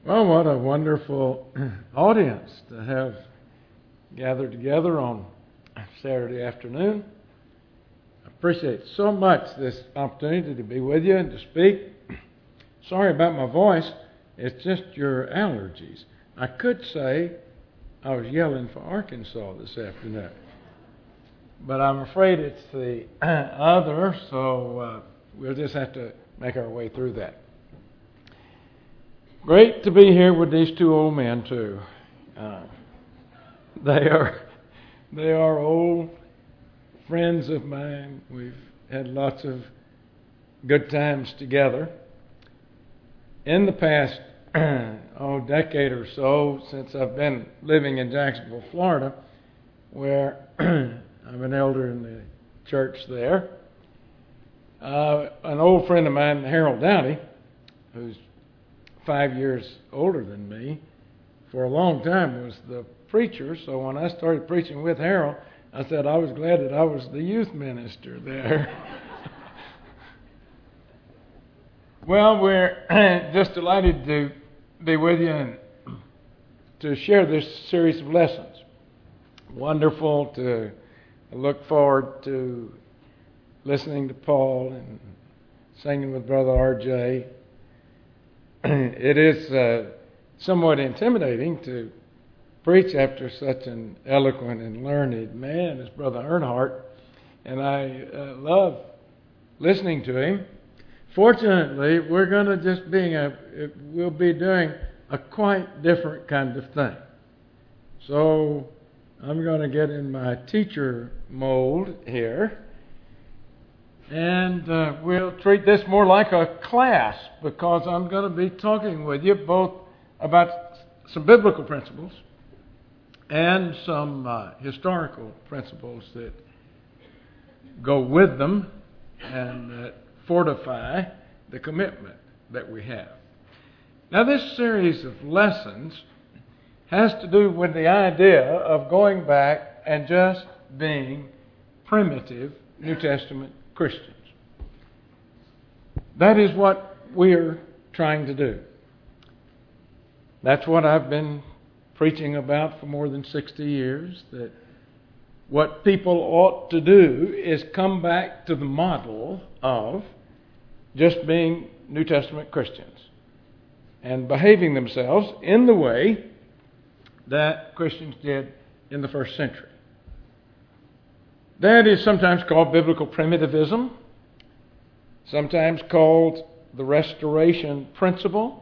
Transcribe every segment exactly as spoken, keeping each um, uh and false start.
Well, what a wonderful audience to have gathered together on Saturday afternoon. I appreciate so much this opportunity to be with you and to speak. Sorry about my voice. It's just your allergies. I could say I was yelling for Arkansas this afternoon, but I'm afraid it's the other, so uh, we'll just have to make our way through that. Great to be here with these two old men too. Uh, they are they are old friends of mine. We've had lots of good times together. In the past oh decade or so, since I've been living in Jacksonville, Florida, where I'm an elder in the church there, uh, an old friend of mine, Harold Downey, who's five years older than me, for a long time was the preacher. So when I started preaching with Harold, I said I was glad that I was the youth minister there. Well, we're just delighted to be with you and to share this series of lessons. Wonderful to look forward to listening to Paul and singing with Brother R J. It is uh, somewhat intimidating to preach after such an eloquent and learned man as Brother Earnhardt, and I uh, love listening to him. Fortunately, we're going to just being a we'll be doing a quite different kind of thing. So I'm going to get in my teacher mold here. And uh, we'll treat this more like a class, because I'm going to be talking with you both about some biblical principles and some uh, historical principles that go with them and that fortify the commitment that we have. Now, this series of lessons has to do with the idea of going back and just being primitive New Testament Christians. That is what we're trying to do. That's what I've been preaching about for more than sixty years, that what people ought to do is come back to the model of just being New Testament Christians and behaving themselves in the way that Christians did in the first century. That is sometimes called biblical primitivism, sometimes called the restoration principle.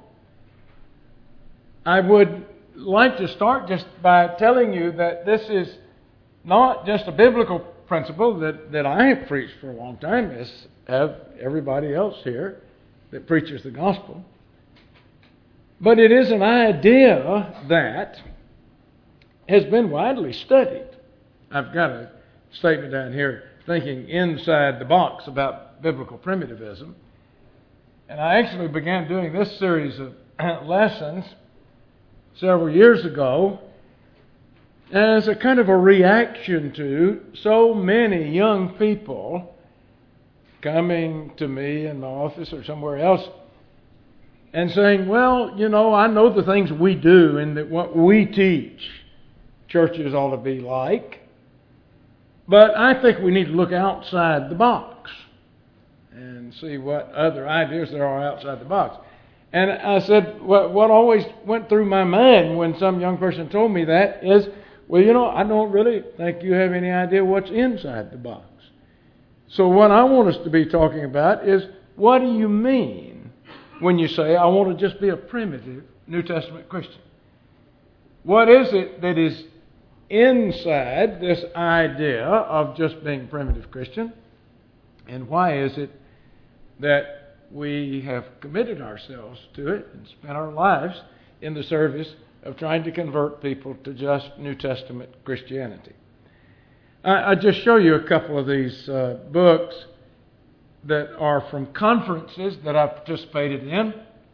I would like to start just by telling you that this is not just a biblical principle that, that I have preached for a long time, as have everybody else here that preaches the gospel, but it is an idea that has been widely studied. I've got a statement down here, thinking inside the box about biblical primitivism. And I actually began doing this series of lessons several years ago as a kind of a reaction to so many young people coming to me in my office or somewhere else and saying, well, you know, I know the things we do and that what we teach churches ought to be like, but I think we need to look outside the box and see what other ideas there are outside the box. And I said, what, what always went through my mind when some young person told me that is, well, you know, I don't really think you have any idea what's inside the box. So what I want us to be talking about is, what do you mean when you say, I want to just be a primitive New Testament Christian? What is it that is inside this idea of just being primitive Christian? And why is it that we have committed ourselves to it and spent our lives in the service of trying to convert people to just New Testament Christianity? I, I just show you a couple of these uh, books that are from conferences that I've participated in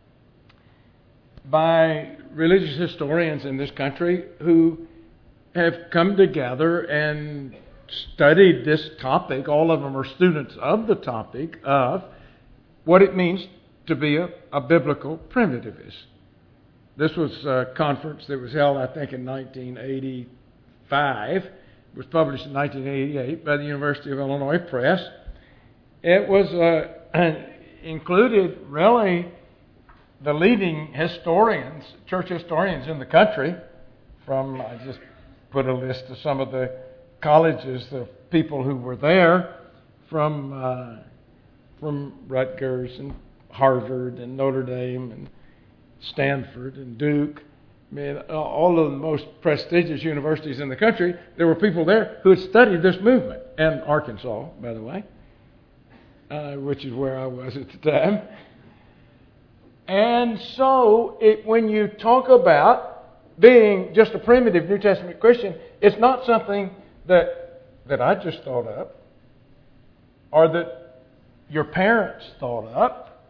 by religious historians in this country who have come together and studied this topic. All of them are students of the topic of what it means to be a, a biblical primitivist. This was a conference that was held, I think, in nineteen eighty-five. It was published in nineteen eighty-eight by the University of Illinois Press. It was uh, included really the leading historians, church historians in the country. From, I just put a list of some of the colleges, the people who were there, from uh, from Rutgers and Harvard and Notre Dame and Stanford and Duke. I mean, all of the most prestigious universities in the country. There were people there who had studied this movement, and Arkansas, by the way, uh, which is where I was at the time. And so, it, when you talk about being just a primitive New Testament Christian, it's not something that that I just thought up, or that your parents thought up,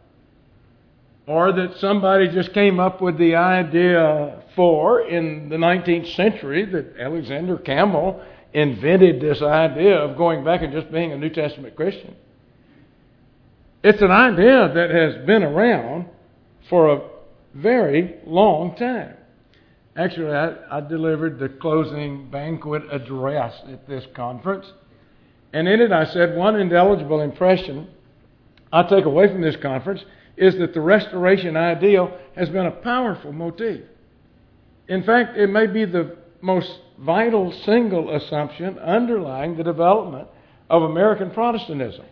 or that somebody just came up with the idea for in the nineteenth century, that Alexander Campbell invented this idea of going back and just being a New Testament Christian. It's an idea that has been around for a very long time. Actually, I, I delivered the closing banquet address at this conference. And in it I said, one indelible impression I take away from this conference is that the restoration ideal has been a powerful motif. In fact, it may be the most vital single assumption underlying the development of American Protestantism.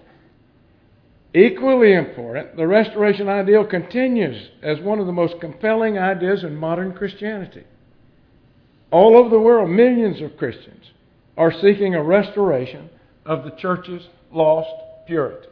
Equally important, the restoration ideal continues as one of the most compelling ideas in modern Christianity. All over the world, millions of Christians are seeking a restoration of the church's lost purity.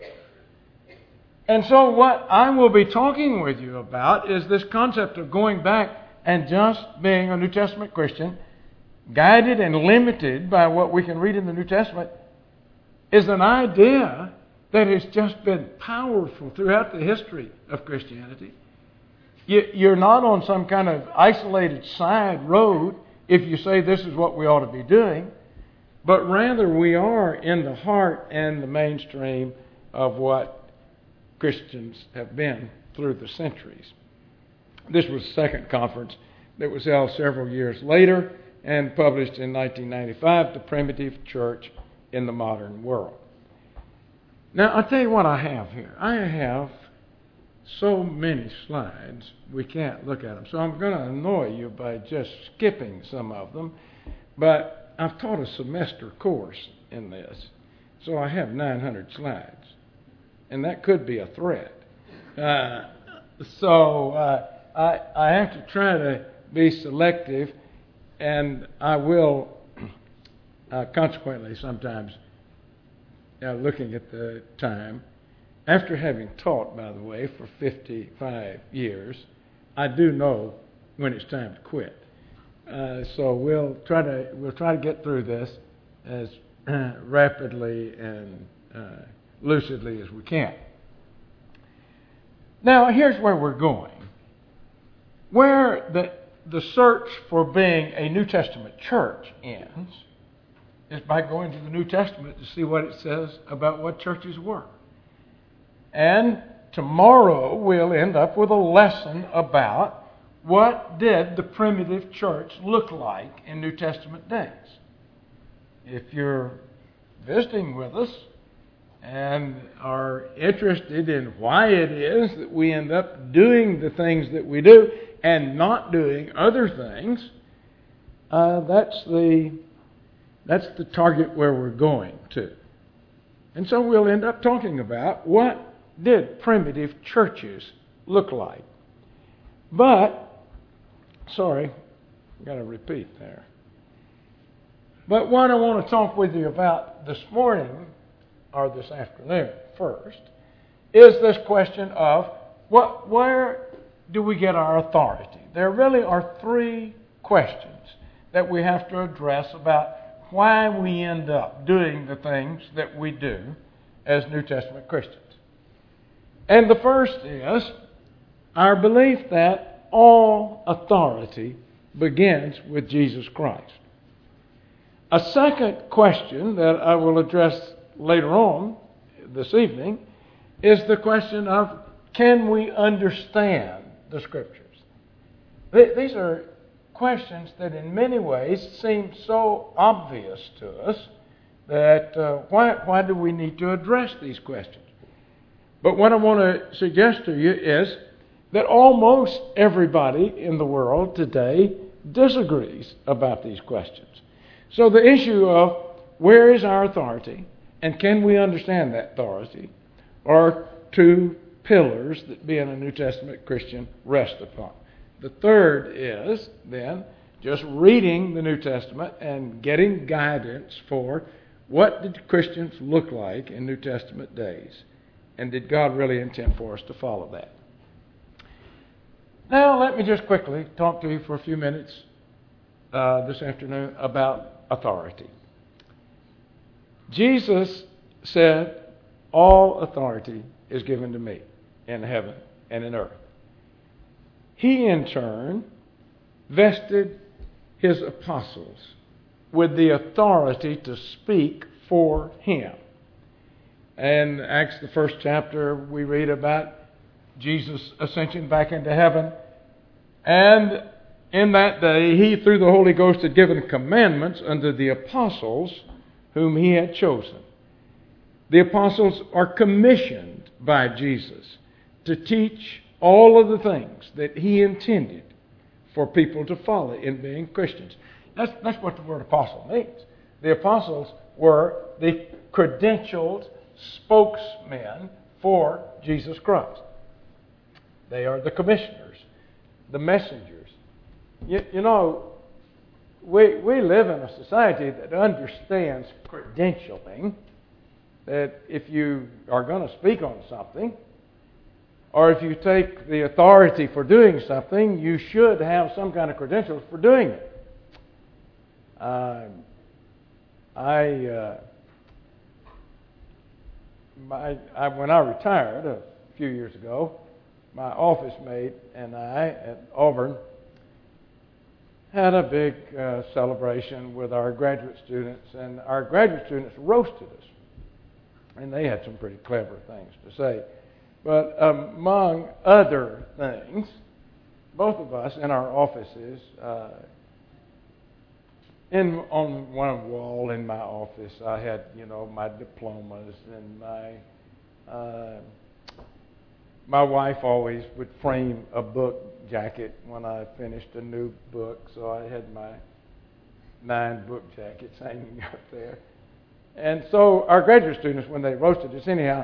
And so what I will be talking with you about is this concept of going back and just being a New Testament Christian, guided and limited by what we can read in the New Testament, is an idea that has just been powerful throughout the history of Christianity. You're not on some kind of isolated side road if you say this is what we ought to be doing, but rather we are in the heart and the mainstream of what Christians have been through the centuries. This was the second conference that was held several years later and published in nineteen ninety-five, The Primitive Church in the Modern World. Now, I'll tell you what I have here. I have so many slides, we can't look at them. So I'm going to annoy you by just skipping some of them. But I've taught a semester course in this, so I have nine hundred slides. And that could be a threat. Uh, so uh, I, I have to try to be selective, and I will uh, consequently sometimes, uh, looking at the time, after having taught, by the way, for fifty-five years, I do know when it's time to quit. Uh, so we'll try to we'll try to get through this as uh, rapidly and uh, lucidly as we can. Now, here's where we're going. Where the the search for being a New Testament church ends is by going to the New Testament to see what it says about what churches were. And tomorrow we'll end up with a lesson about what did the primitive church look like in New Testament days. If you're visiting with us and are interested in why it is that we end up doing the things that we do and not doing other things, uh, that's the that's the target where we're going to. And so we'll end up talking about what did primitive churches look like. But, sorry, I've got to repeat there. But what I want to talk with you about this morning, or this afternoon first, is this question of what, where do we get our authority? There really are three questions that we have to address about why we end up doing the things that we do as New Testament Christians. And the first is our belief that all authority begins with Jesus Christ. A second question that I will address later on this evening is the question of, can we understand the Scriptures? Th- these are questions that in many ways seem so obvious to us that uh, why, why do we need to address these questions? But what I want to suggest to you is that almost everybody in the world today disagrees about these questions. So the issue of where is our authority and can we understand that authority are two pillars that being a New Testament Christian rest upon. The third is then just reading the New Testament and getting guidance for what did Christians look like in New Testament days, and did God really intend for us to follow that? Now let me just quickly talk to you for a few minutes uh, this afternoon about authority. Jesus said, all authority is given to me in heaven and in earth. He, in turn, vested his apostles with the authority to speak for him. In Acts, the first chapter, we read about Jesus' ascension back into heaven. And in that day, he, through the Holy Ghost, had given commandments unto the apostles whom he had chosen. The apostles are commissioned by Jesus to teach all of the things that he intended for people to follow in being Christians. That's, that's what the word apostle means. The apostles were the credentialed spokesmen for Jesus Christ. They are the commissioners, the messengers. You, you know, we, we live in a society that understands credentialing, that if you are going to speak on something, or if you take the authority for doing something, you should have some kind of credentials for doing it. Uh, I, uh, my, I, when I retired a few years ago, my office mate and I at Auburn had a big uh, celebration with our graduate students, and our graduate students roasted us. And they had some pretty clever things to say. But among other things, both of us in our offices, uh, in on one wall in my office, I had, you know, my diplomas and my uh, my wife always would frame a book jacket when I finished a new book, so I had my nine book jackets hanging up there. And so our graduate students, when they roasted us anyhow,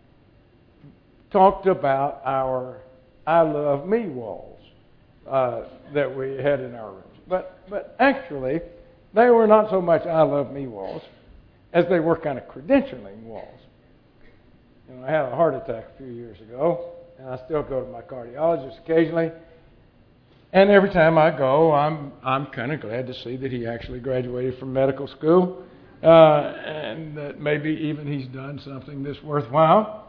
talked about our I Love Me walls uh, that we had in our rooms. But but actually, they were not so much I Love Me walls as they were kind of credentialing walls. You know, I had a heart attack a few years ago, and I still go to my cardiologist occasionally. And every time I go, I'm I'm kind of glad to see that he actually graduated from medical school, uh, and that maybe even he's done something that's worthwhile.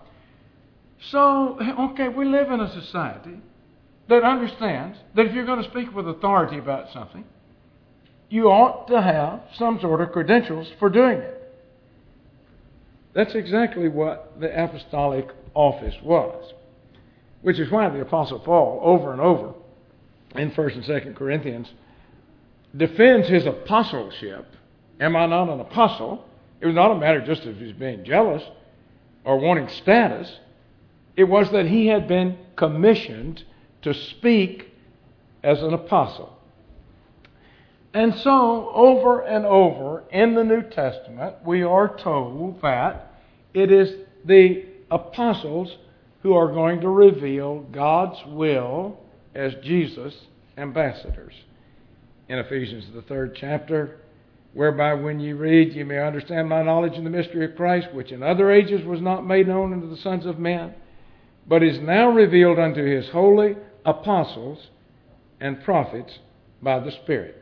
So, okay, we live in a society that understands that if you're going to speak with authority about something, you ought to have some sort of credentials for doing it. That's exactly what the apostolic office was, which is why the Apostle Paul, over and over, in First and Second Corinthians, defends his apostleship. Am I not an apostle? It was not a matter just of his being jealous or wanting status. It was that he had been commissioned to speak as an apostle. And so, over and over in the New Testament, we are told that it is the apostles who are going to reveal God's will as Jesus' ambassadors. In Ephesians, the third chapter, whereby when ye read, ye may understand my knowledge in the mystery of Christ, which in other ages was not made known unto the sons of men, but is now revealed unto his holy apostles and prophets by the Spirit.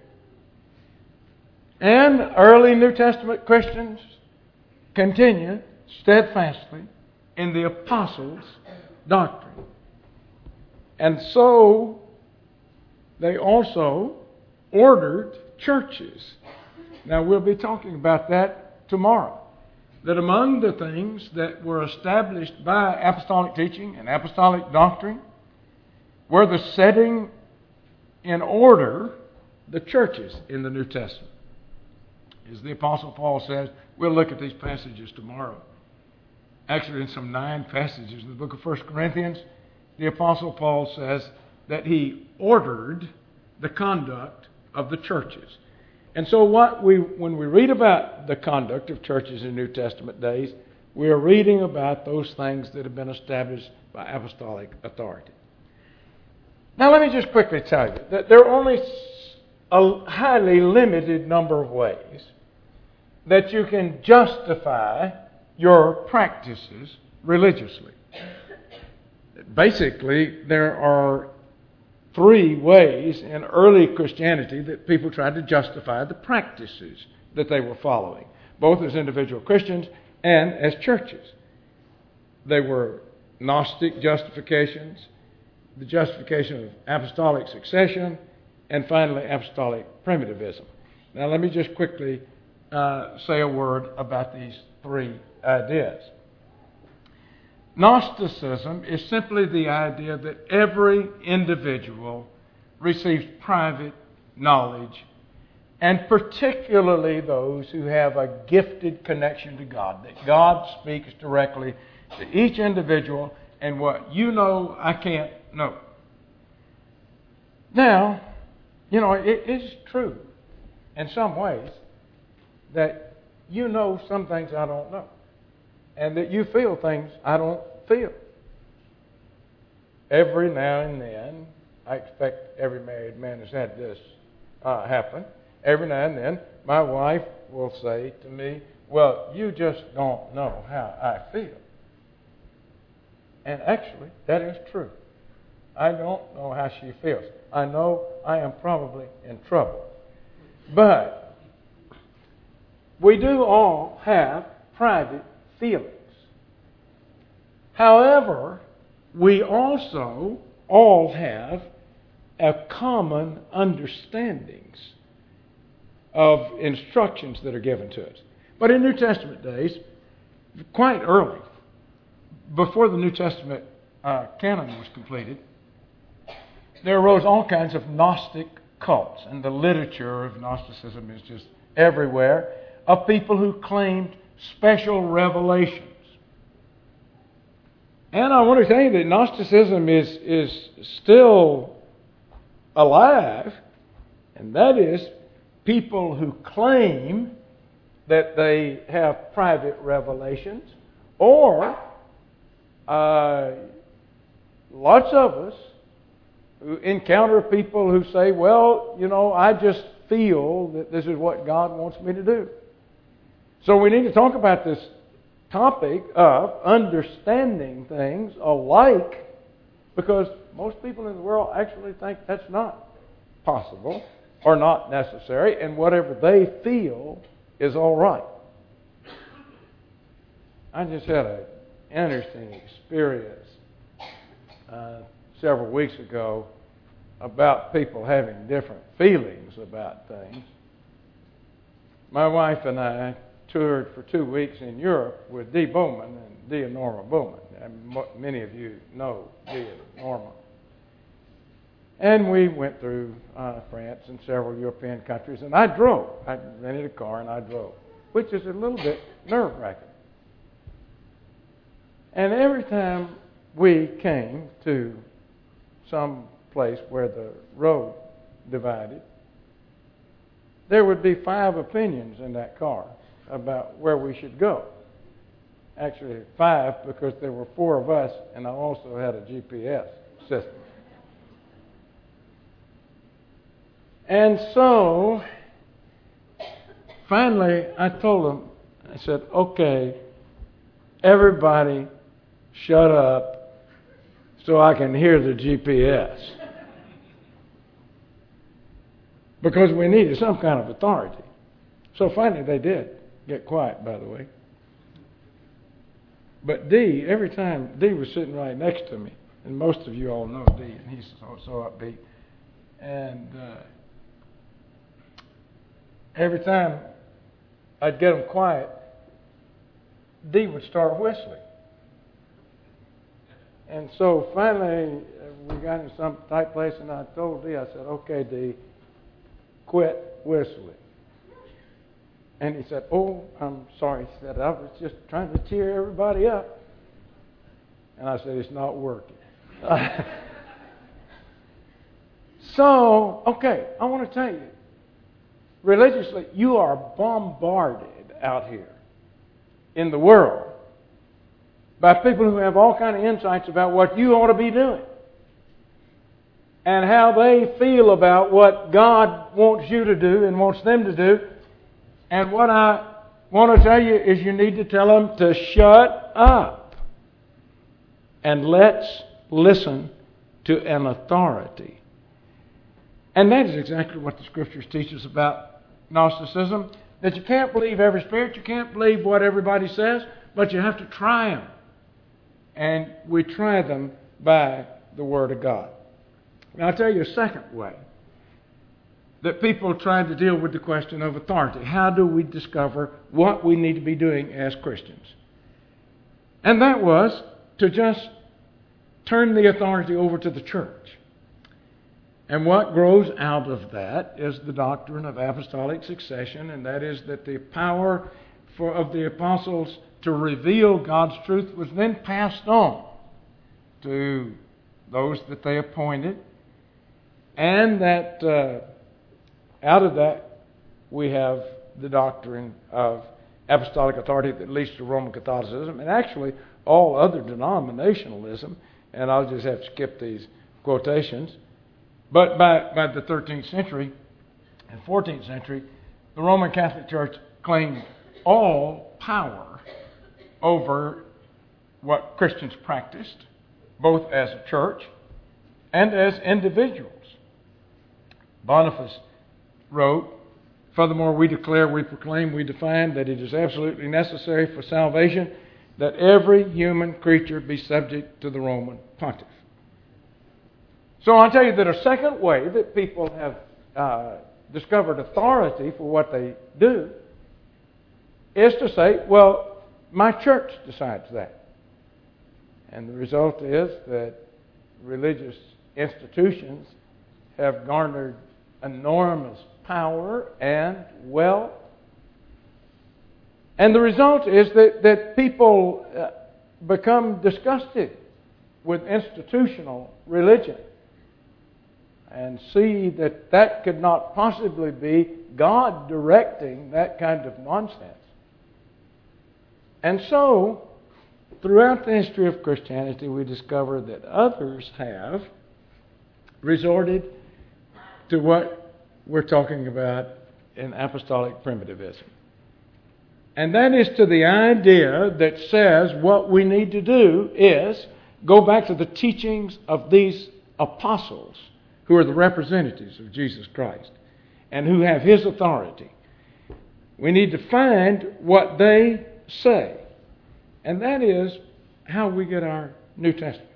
And early New Testament Christians continue steadfastly in the apostles' doctrine. And so they also ordered churches. Now we'll be talking about that tomorrow. That among the things that were established by apostolic teaching and apostolic doctrine were the setting in order the churches in the New Testament. As the Apostle Paul says, we'll look at these passages tomorrow. Actually, in some nine passages in the book of First Corinthians, the Apostle Paul says that he ordered the conduct of the churches. And so what we, when we read about the conduct of churches in New Testament days, we are reading about those things that have been established by apostolic authority. Now let me just quickly tell you that there are only a highly limited number of ways that you can justify your practices religiously. Basically, there are three ways in early Christianity that people tried to justify the practices that they were following, both as individual Christians and as churches. They were Gnostic justifications, the justification of apostolic succession, and finally apostolic primitivism. Now let me just quickly uh, say a word about these three ideas. Gnosticism is simply the idea that every individual receives private knowledge, and particularly those who have a gifted connection to God, that God speaks directly to each individual, and what you know, I can't know. Now, you know, it is true in some ways that you know some things I don't know, and that you feel things I don't feel. Every now and then, I expect every married man has had this uh, happen. Every now and then, my wife will say to me, well, you just don't know how I feel. And actually, that is true. I don't know how she feels. I know I am probably in trouble. But we do all have private feelings. However, we also all have a common understandings of instructions that are given to us. But in New Testament days, quite early, before the New Testament uh, canon was completed, there arose all kinds of Gnostic cults, and the literature of Gnosticism is just everywhere, of people who claimed special revelations. And I want to tell you that Gnosticism is, is still alive, and that is people who claim that they have private revelations, or uh, lots of us who encounter people who say, well, you know, I just feel that this is what God wants me to do. So we need to talk about this topic of understanding things alike, because most people in the world actually think that's not possible or not necessary, and whatever they feel is all right. I just had an interesting experience uh, several weeks ago about people having different feelings about things. My wife and I toured for two weeks in Europe with Dee Bowman and Dee and Norma Bowman. And many of you know Dee and Norma. And we went through uh, France and several European countries, and I drove. I rented a car and I drove, which is a little bit nerve-wracking. And every time we came to some place where the road divided, there would be five opinions in that car about where we should go. Actually, five, because there were four of us, and I also had a G P S system. And so, finally, I told them, I said, okay, everybody shut up so I can hear the G P S. Because we needed some kind of authority. So finally they did get quiet, by the way. But Dee, every time, Dee was sitting right next to me, and most of you all know Dee, and he's so, so upbeat. And uh, every time I'd get him quiet, Dee would start whistling. And so finally we got in some tight place, and I told Dee, I said, okay, Dee, quit whistling. And he said, oh, I'm sorry. He said, I was just trying to cheer everybody up. And I said, it's not working. So, okay, I want to tell you, religiously, you are bombarded out here in the world by people who have all kind of insights about what you ought to be doing and how they feel about what God wants you to do and wants them to do. And what I want to tell you is you need to tell them to shut up and let's listen to an authority. And that is exactly what the Scriptures teach us about Gnosticism, that you can't believe every spirit, you can't believe what everybody says, but you have to try them. And we try them by the Word of God. Now I'll tell you a second way that people try to deal with the question of authority. How do we discover what we need to be doing as Christians? And that was to just turn the authority over to the church. And what grows out of that is the doctrine of apostolic succession, and that is that the power for, of the apostles to reveal God's truth was then passed on to those that they appointed, and that uh, out of that we have the doctrine of apostolic authority that leads to Roman Catholicism, and actually all other denominationalism, and I'll just have to skip these quotations. But by, by the thirteenth century and fourteenth century, the Roman Catholic Church claimed all power over what Christians practiced, both as a church and as individuals. Boniface wrote, "Furthermore, we declare, we proclaim, we define that it is absolutely necessary for salvation that every human creature be subject to the Roman pontiff." So I'll tell you that a second way that people have uh, discovered authority for what they do is to say, well, my church decides that. And the result is that religious institutions have garnered enormous power and wealth. And the result is that, that people uh, become disgusted with institutional religion and see that that could not possibly be God directing that kind of nonsense. And so, throughout the history of Christianity, we discover that others have resorted to what we're talking about in apostolic primitivism. And that is to the idea that says what we need to do is go back to the teachings of these apostles who are the representatives of Jesus Christ and who have His authority. We need to find what they say. And that is how we get our New Testament.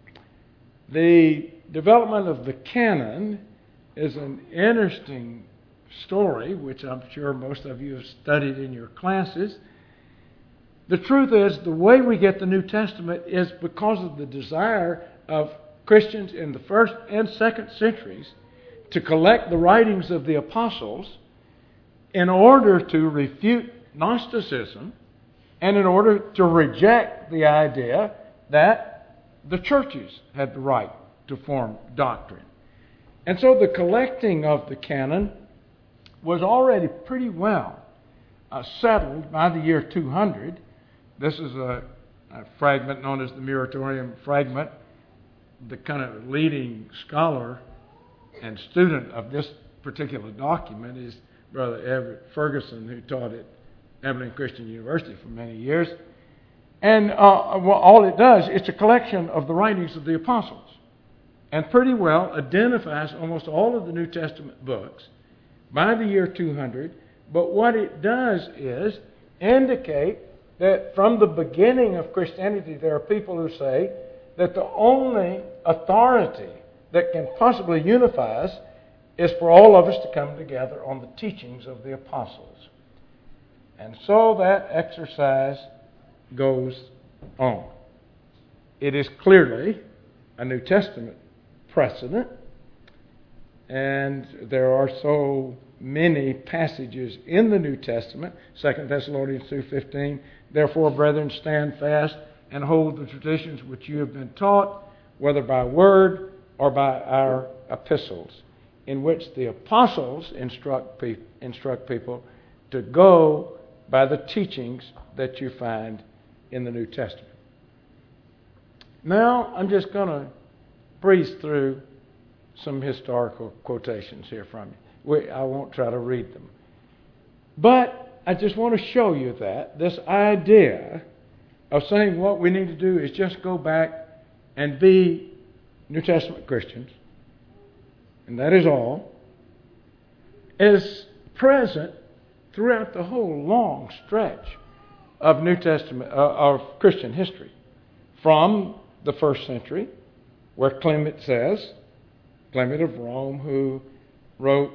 The development of the canon is an interesting story, which I'm sure most of you have studied in your classes. The truth is, the way we get the New Testament is because of the desire of Christians in the first and second centuries to collect the writings of the apostles in order to refute Gnosticism and in order to reject the idea that the churches had the right to form doctrine. And so the collecting of the canon was already pretty well uh, settled by the year two hundred. This is a, a fragment known as the Muratorian fragment. The kind of leading scholar and student of this particular document is Brother Everett Ferguson, who taught at Abilene Christian University for many years. And uh, well, all it does, it's a collection of the writings of the apostles, and pretty well identifies almost all of the New Testament books by the year two hundred. But what it does is indicate that from the beginning of Christianity, there are people who say that the only authority that can possibly unify us is for all of us to come together on the teachings of the apostles. And so that exercise goes on. It is clearly a New Testament precedent. And there are so many passages in the New Testament. Second Thessalonians two fifteen, therefore, brethren, stand fast and hold the traditions which you have been taught, whether by word or by our epistles, in which the apostles instruct, pe- instruct people to go by the teachings that you find in the New Testament. Now, I'm just going to breeze through some historical quotations here from you. We, I won't try to read them. But I just want to show you that this idea of saying what we need to do is just go back and be New Testament Christians, and that is all, is present throughout the whole long stretch of New Testament, uh, of Christian history. From the first century, where Clement says, Clement of Rome, who wrote,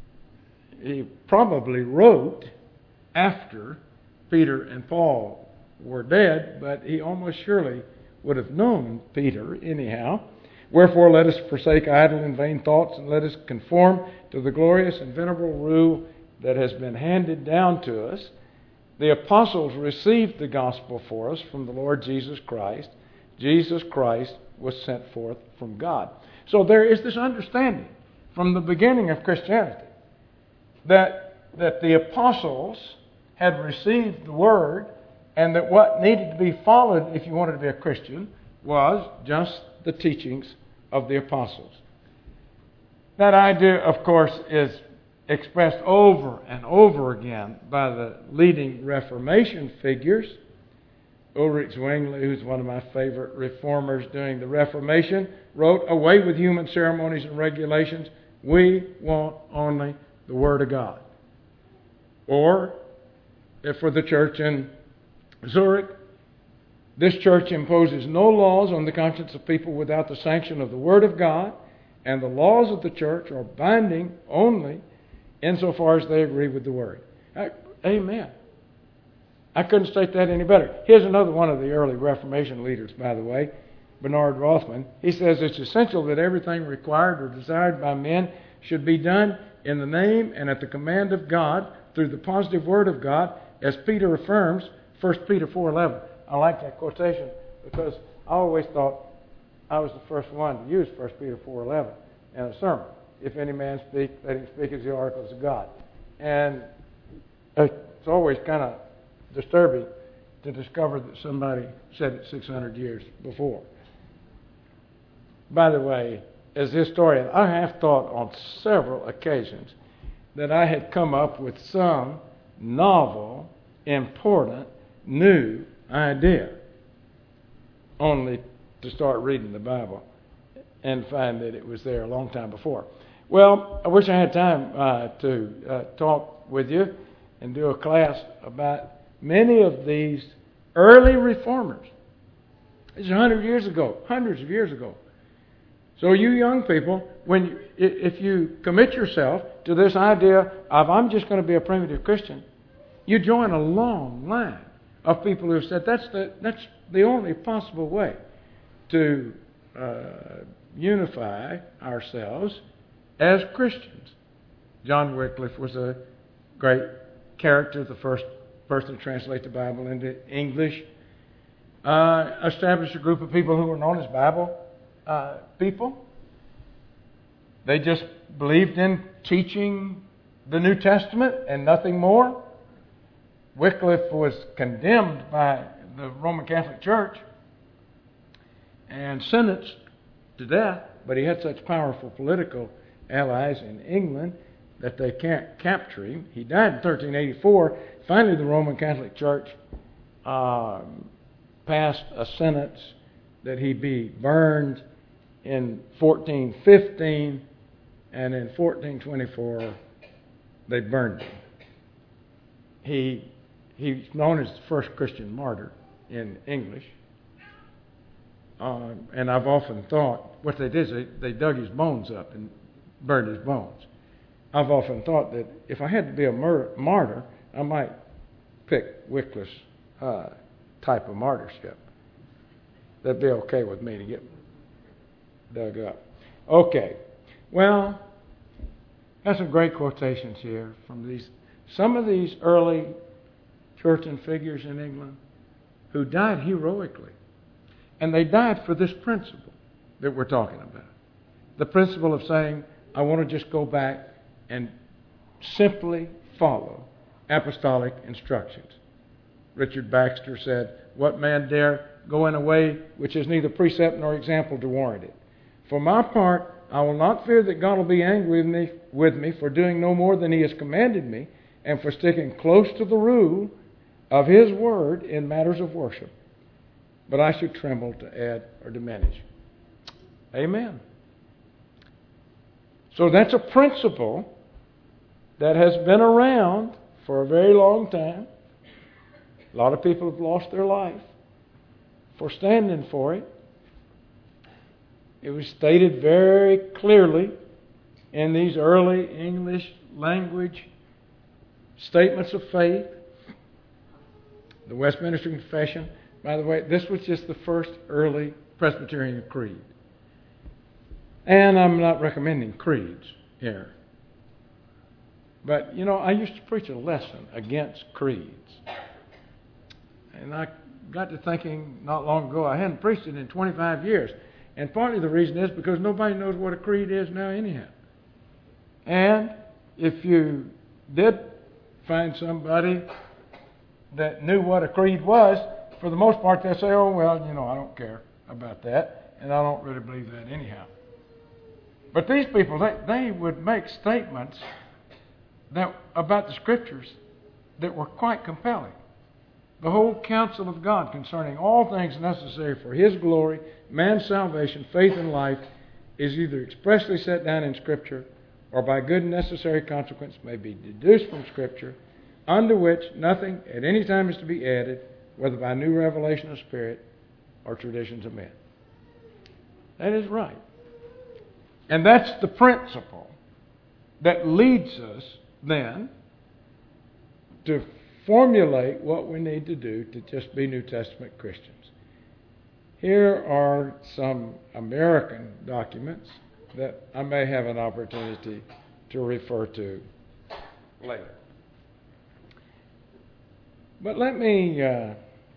he probably wrote after Peter and Paul were dead, but he almost surely would have known Peter anyhow. Wherefore let us forsake idle and vain thoughts, and let us conform to the glorious and venerable rule that has been handed down to us. The apostles received the gospel for us from the Lord Jesus Christ. Jesus Christ was sent forth from God. So there is this understanding from the beginning of Christianity that, that the apostles had received the word, and that what needed to be followed if you wanted to be a Christian was just the teachings of the apostles. That idea, of course, is expressed over and over again by the leading Reformation figures. Ulrich Zwingli, who's one of my favorite reformers during the Reformation, wrote, "Away with human ceremonies and regulations. We want only the Word of God." Or, if for the church in Zurich, this church imposes no laws on the conscience of people without the sanction of the Word of God, and the laws of the church are binding only insofar as they agree with the Word. Amen. I couldn't state that any better. Here's another one of the early Reformation leaders, by the way, Bernard Rothman. He says it's essential that everything required or desired by men should be done in the name and at the command of God through the positive Word of God, as Peter affirms, First Peter four eleven. I like that quotation because I always thought I was the first one to use First Peter four eleven in a sermon. If any man speak, let him speak as the oracles of God. And it's always kind of disturbing to discover that somebody said it six hundred years before. By the way, as a historian, I have thought on several occasions that I had come up with some novel, important, new idea, only to start reading the Bible and find that it was there a long time before. Well, I wish I had time uh, to uh, talk with you and do a class about many of these early reformers. It's a hundred years ago, hundreds of years ago. So you young people, when you, if you commit yourself to this idea of I'm just going to be a primitive Christian, you join a long line of people who have said that's the that's the only possible way to uh, unify ourselves as Christians. John Wycliffe was a great character, the first person to translate the Bible into English. Uh, established a group of people who were known as Bible uh, people. They just believed in teaching the New Testament and nothing more. Wycliffe was condemned by the Roman Catholic Church and sentenced to death, but he had such powerful political allies in England that they can't capture him. He died in thirteen eighty-four. Finally, the Roman Catholic Church uh, passed a sentence that he be burned in fourteen fifteen, and in fourteen twenty-four they burned him. He He's known as the first Christian martyr in English. Uh, and I've often thought, what they did is they, they dug his bones up and burned his bones. I've often thought that if I had to be a mur- martyr, I might pick Wycliffe's uh, type of martyrship. That'd be okay with me to get dug up. Okay. Well, that's some great quotations here from these. Some of these early church figures in England who died heroically. And they died for this principle that we're talking about. The principle of saying, I want to just go back and simply follow apostolic instructions. Richard Baxter said, what man dare go in a way which is neither precept nor example to warrant it? For my part, I will not fear that God will be angry with me, with me for doing no more than He has commanded me, and for sticking close to the rule of His Word in matters of worship. But I should tremble to add or diminish. Amen. So that's a principle that has been around for a very long time. A lot of people have lost their life for standing for it. It was stated very clearly in these early English language statements of faith. The Westminster Confession. By the way, this was just the first early Presbyterian creed. And I'm not recommending creeds here. But, you know, I used to preach a lesson against creeds. And I got to thinking not long ago, I hadn't preached it in twenty-five years. And partly the reason is because nobody knows what a creed is now anyhow. And if you did find somebody that knew what a creed was, for the most part they'll say, oh, well, you know, I don't care about that. And I don't really believe that anyhow. But these people, they, they would make statements that about the Scriptures that were quite compelling. The whole counsel of God concerning all things necessary for His glory, man's salvation, faith, and life is either expressly set down in Scripture or by good and necessary consequence may be deduced from Scripture, unto which nothing at any time is to be added, whether by new revelation of Spirit or traditions of men. That is right. And that's the principle that leads us then to formulate what we need to do to just be New Testament Christians. Here are some American documents that I may have an opportunity to refer to later. But let me uh,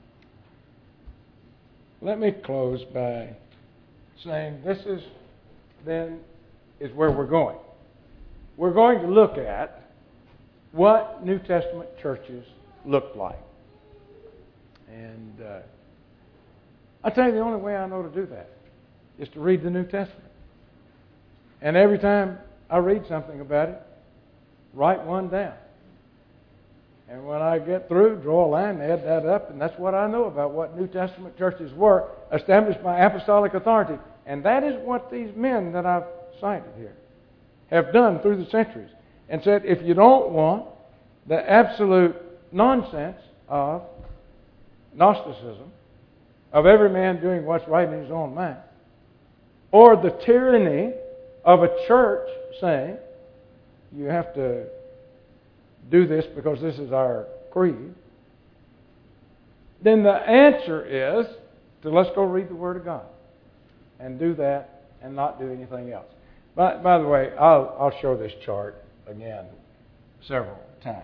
let me close by saying this is then is where we're going. We're going to look at what New Testament churches looked like. And uh, I'll tell you the only way I know to do that is to read the New Testament. And every time I read something about it, write one down. And when I get through, draw a line, add that up, and that's what I know about what New Testament churches were, established by apostolic authority. And that is what these men that I've cited here have done through the centuries. And said, if you don't want the absolute nonsense of Gnosticism, of every man doing what's right in his own mind, or the tyranny of a church saying, you have to do this because this is our creed, then the answer is to let's go read the Word of God and do that and not do anything else. By, by the way, I'll, I'll show this chart again several times.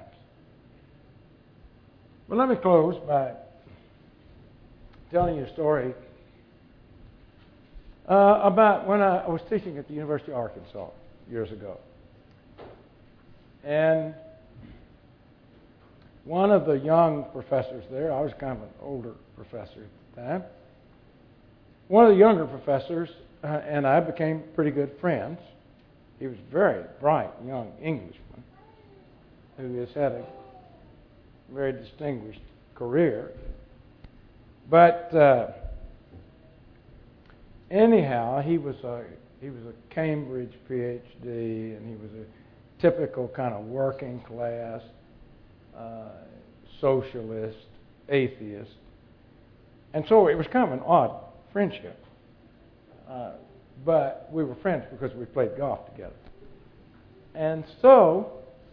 But let me close by telling you a story uh, about when I was teaching at the University of Arkansas years ago. And one of the young professors there, I was kind of an older professor at the time, one of the younger professors uh, and I became pretty good friends. He was a very bright young Englishman who has had a very distinguished career. But uh, anyhow, he was a he was a Cambridge P H D, and he was a typical kind of working class uh, socialist, atheist, and so it was kind of an odd friendship. Uh, but we were friends because we played golf together. And so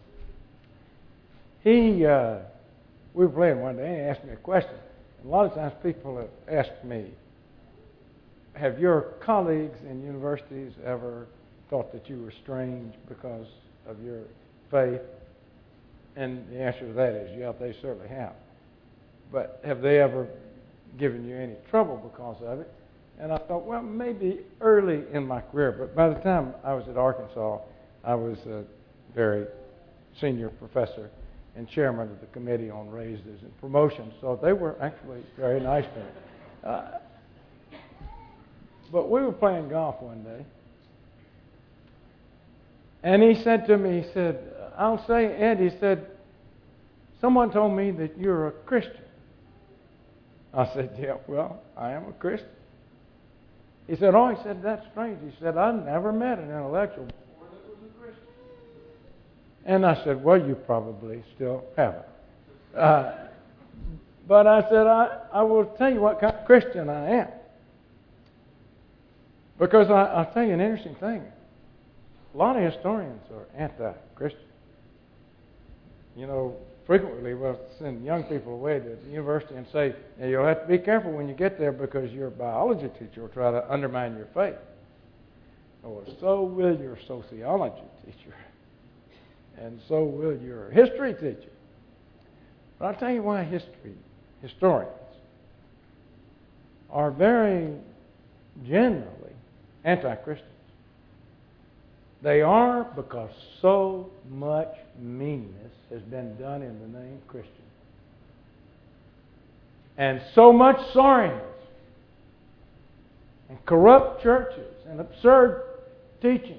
he, uh, we were playing one day, and he asked me a question. And a lot of times people have asked me have your colleagues in universities ever thought that you were strange because of your faith? And the answer to that is, yeah, they certainly have. But have they ever given you any trouble because of it? And I thought, well, maybe early in my career, but by the time I was at Arkansas, I was a very senior professor and chairman of the Committee on Raises and Promotions, so they were actually very nice to me. Uh, but we were playing golf one day, and he said to me, he said, I'll say, Ed, he said, someone told me that you're a Christian. I said, yeah, well, I am a Christian. He said, oh, he said, that's strange. He said, I've never met an intellectual before that was a Christian. And I said, well, you probably still haven't. Uh, but I said, I, I will tell you what kind of Christian I am. Because I, I'll tell you an interesting thing. A lot of historians are anti-Christian. You know, frequently we'll send young people away to the university and say, now, you'll have to be careful when you get there because your biology teacher will try to undermine your faith. Or so will your sociology teacher. And so will your history teacher. But I'll tell you why history, historians are very generally anti-Christians. They are because so much meanness has been done in the name Christian. And so much sorriness. And corrupt churches and absurd teachings.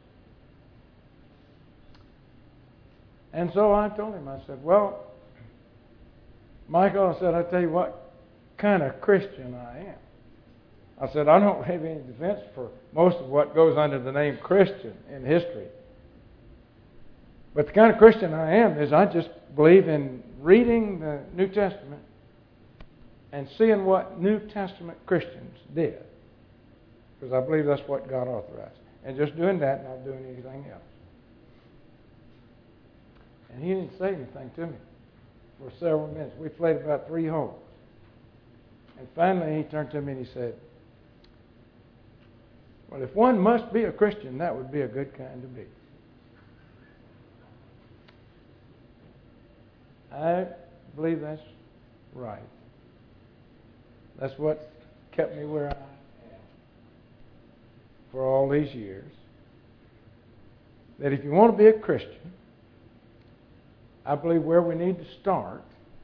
And so I told him, I said, well, Michael, I said, I tell you what kind of Christian I am. I said, I don't have any defense for most of what goes under the name Christian in history. But the kind of Christian I am is I just believe in reading the New Testament and seeing what New Testament Christians did. Because I believe that's what God authorized. And just doing that, not doing anything else. And he didn't say anything to me for several minutes. We played about three holes. And finally he turned to me and he said, well, if one must be a Christian, that would be a good kind to be. I believe that's right. That's what kept me where I am for all these years. That if you want to be a Christian, I believe where we need to start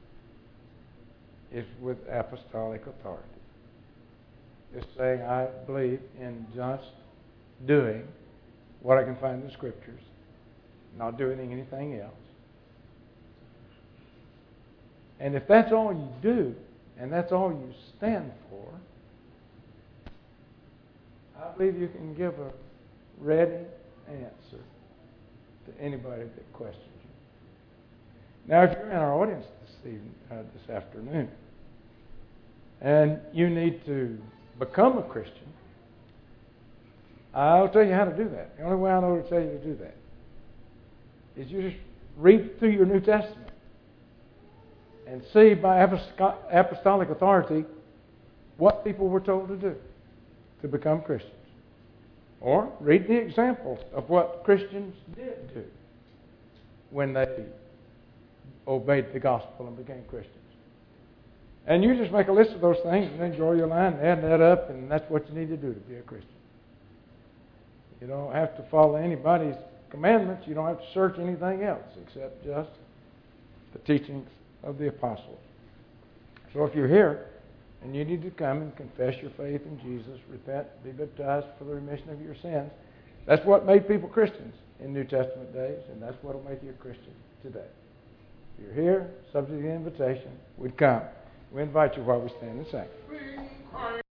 is with apostolic authority. Just saying I believe in just doing what I can find in the Scriptures, not doing anything else. And if that's all you do, and that's all you stand for, I believe you can give a ready answer to anybody that questions you. Now, if you're in our audience this evening, uh, this afternoon, and you need to become a Christian, I'll tell you how to do that. The only way I know to tell you to do that is you just read through your New Testament and see by apostolic authority what people were told to do to become Christians. Or read the examples of what Christians did do when they obeyed the gospel and became Christians. And you just make a list of those things and then draw your line and add that up, and that's what you need to do to be a Christian. You don't have to follow anybody's commandments. You don't have to search anything else except just the teachings of the apostles. So if you're here and you need to come and confess your faith in Jesus, repent, be baptized for the remission of your sins, that's what made people Christians in New Testament days, and that's what will make you a Christian today. If you're here, subject to the invitation, we'd come. We invite you while we stand and sing.